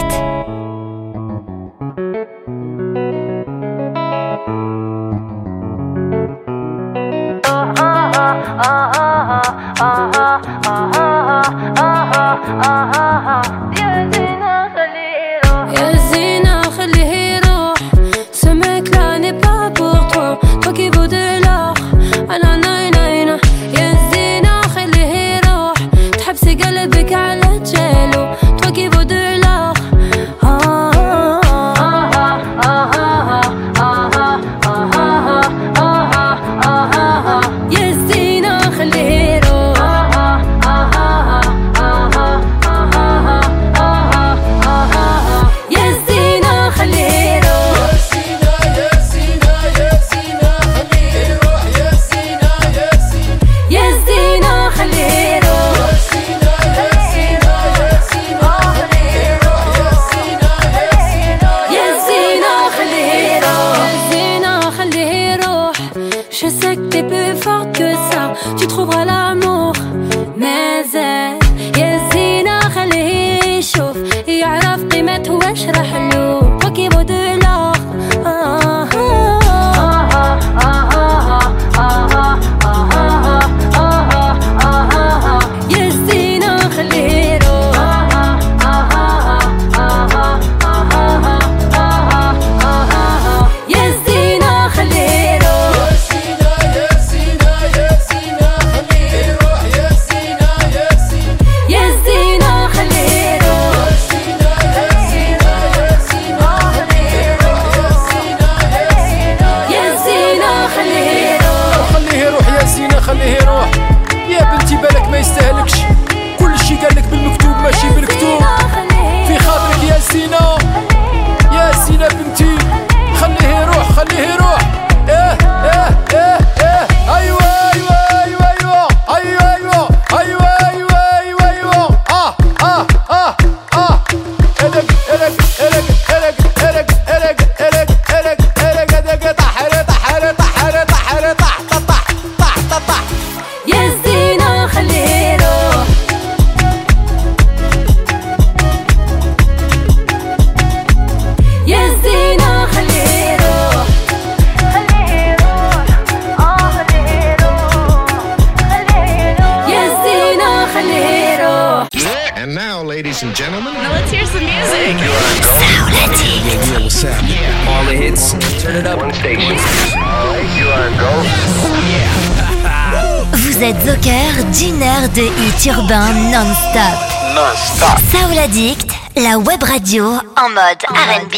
Vous êtes au cœur d'une heure de hits urbains non-stop. Non-stop. Soul Addict, la web radio en mode R and B.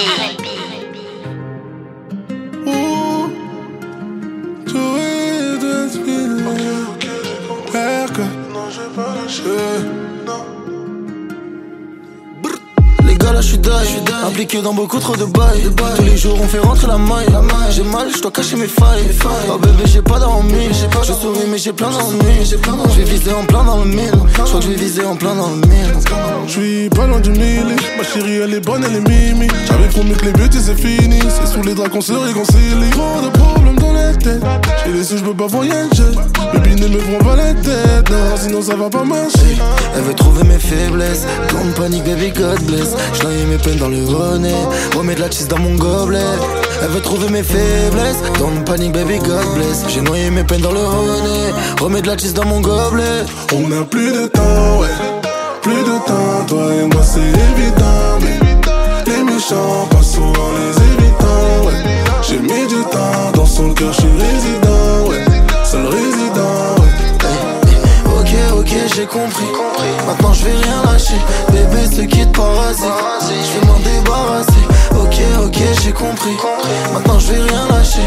Là je suis die, impliqué dans beaucoup trop de bails. Tous les jours on fait rentrer la maille. J'ai mal, je dois cacher mes failles. Oh bébé j'ai pas dormi, je souris mais j'ai plein d'ennuis. Je vais viser en plein dans le mille. Je crois que je vais viser en plein dans le mille. Je suis pas loin du mille. Ma chérie elle est bonne, elle est mimi. J'avais promis que les beautés c'est fini. C'est sous les draps qu'on se réconcilie. Trop de problèmes dans la tête. J'ai les sous, je peux pas voyager. Baby ne me prends pas la tête. Non, sinon ça va pas marcher. Elle veut trouver mes faiblesses. Grande panique baby God bless. J'noyais mes peines dans le bonnet. Remets de la cheese dans mon gobelet. Elle veut trouver mes faiblesses. Don't panic baby God bless. J'ai noyé mes peines dans le bonnet. Remets de la cheese dans mon gobelet. On n'a plus de temps, ouais. Plus de temps, toi et moi c'est évident. Mais les méchants passent souvent les évitants, ouais. J'ai mis du temps dans son cœur, je suis résident, ouais. Seul résident, ouais. Hey, ok, ok, j'ai compris. Maintenant je vais rien lâcher. Bébé se quitte parasite. Je vais m'en débarrasser. Ok, ok, j'ai compris. Maintenant je vais rien lâcher. Bébé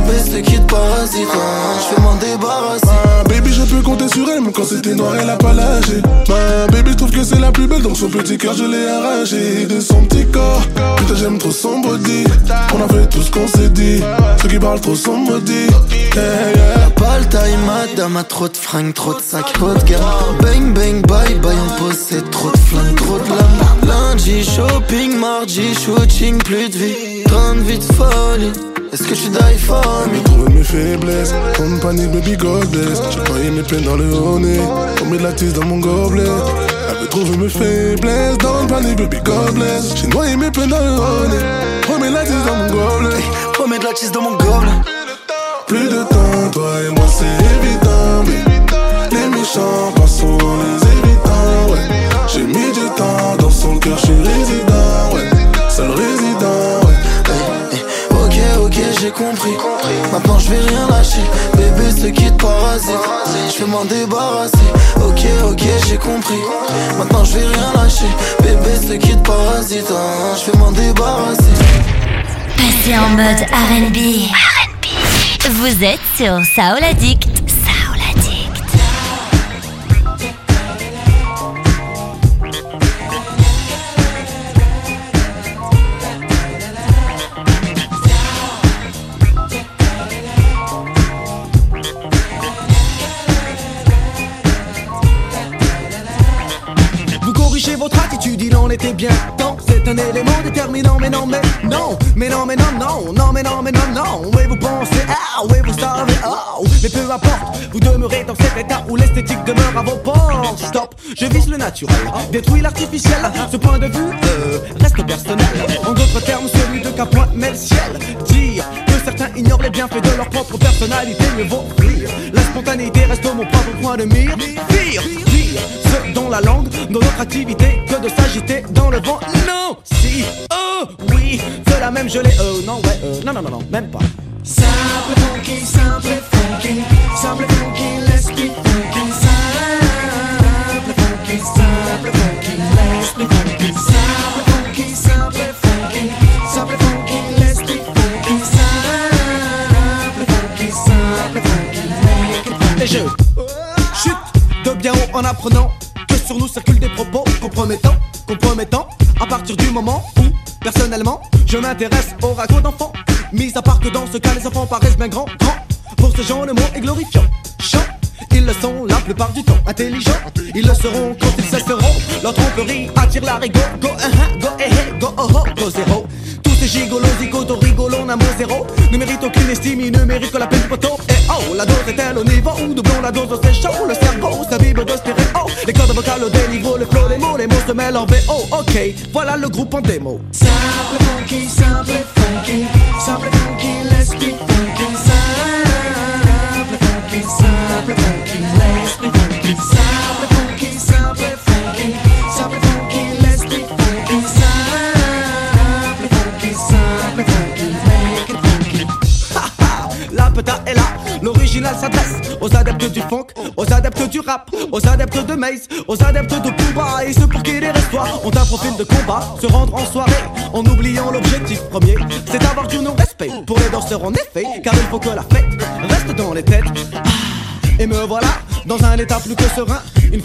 bébé, ce qui te parasite, hein, je vais m'en débarrasser. Ah, baby, je peux compter sur elle, même quand c'était noir, elle a pas lâché. Ah, baby, je trouve que c'est la plus belle, donc son petit cœur, je l'ai arraché de son petit corps. Putain, j'aime trop son body. On a fait tout ce qu'on s'est dit. Ceux qui parlent trop sont maudits. Yeah, yeah. T'as pas le taille, madame, a trop de fringues, trop de sacs, haut de gamme. Bang, bang, bye, bye, on possède trop de flingues, trop de lames. Lundi, shopping, mardi, shooting, plus de vie. Train de vie de folie. Est-ce que tu die for me? Trouver mes faiblesses, compagnie baby God bless. J'ai pas aimé peine dans le haut nez. On met de la tisse dans mon gobelet. Elle veut trouver mes faiblesses, dans le panier baby God bless. J'ai noyé mes peines dans le haut nez. Remets de la tisse dans mon gobelet. Remets de la tisse dans mon gobelet. Plus de temps, toi et moi c'est évident. Mais les méchants passons en les évitant, ouais. J'ai mis du temps dans son cœur, je suis résident, ouais. Seul résident, ouais. Ok, ok, j'ai compris. Maintenant je vais rien lâcher. Bébé, ce qui te parasite, je vais m'en débarrasser. Ok, ok, j'ai compris. Maintenant je vais rien lâcher. Bébé, ce qui te parasite, hein, je vais m'en débarrasser. Passez en mode R and B. R and B. Vous êtes sur Soul Addict. Soul Addict. Votre attitude, il en était bien temps. C'est un élément déterminant, mais non, mais non, mais non, mais non, non, non, mais non, mais non, non. Oui, vous pensez, ah, oui, vous savez, oh, mais peu importe, vous demeurez dans cet état où l'esthétique demeure à vos portes. Stop, je vise le naturel, détruis l'artificiel. Ce point de vue euh, reste personnel. En d'autres termes, celui de qu'un point met le ciel. Dire que certains ignorent les bienfaits de leur propre personnalité, mieux vaut rire. La spontanéité reste mon propre point de mire. Pire, dire ce dont la langue, dans notre activité, que de s'agiter dans le vent. Non, si, oh, oui, cela même je l'ai, euh, non, ouais, euh, non, non, non, non, même pas. Simple funky, simple funky, simple funky, let's be funky. Simple funky, simple funky, let's be funky. Simple funky, simple funky, simple funky, let's be funky. Simple funky, simple funky, make it funky. Et je chute de bien haut en apprenant que sur nous circulent des propos compromettants, compromettants, à partir du moment où, personnellement, je m'intéresse aux ragots d'enfants. Mis à part que dans ce cas, les enfants paraissent bien grands, grands. Pour ces gens, le mot est glorifiant. Chant, ils le sont la plupart du temps. Intelligents, ils le seront quand ils cesseront. Leur tromperie attire la rigo. Go, uh -huh, go, eh, eh, go, oh, oh, go, zéro. Tous ces gigolos, zigotos, rigolons, un mot zéro. Ne méritent aucune estime, ils ne méritent que la peine du poteau. Et oh, la dose est-elle au niveau où doublons la dose, c'est chaud. Le cerveau s'abîme de stéréo. Les cordes vocales au déniveau, le flow, les mots, les mots se mêlent en V O. Ok, voilà le groupe en démo. Simple funky, simple funky, simple funky, let's be funky. Simple funky, simple funky, let's be funky. Simple funky, simple funky, simple funky, let's be funky. Simple funky, simple funky, make it funky. La peta est là, l'original s'adresse aux adeptes du funk, aux adeptes du rap, aux adeptes de Maze, aux adeptes de Booba et ceux pour qui les restoirs ont un profil de combat, se rendre en soirée en oubliant l'objectif premier, c'est d'avoir du non-respect pour les danseurs en effet, car il faut que la fête reste dans les têtes. Ah, et me voilà dans un état plus que serein. Une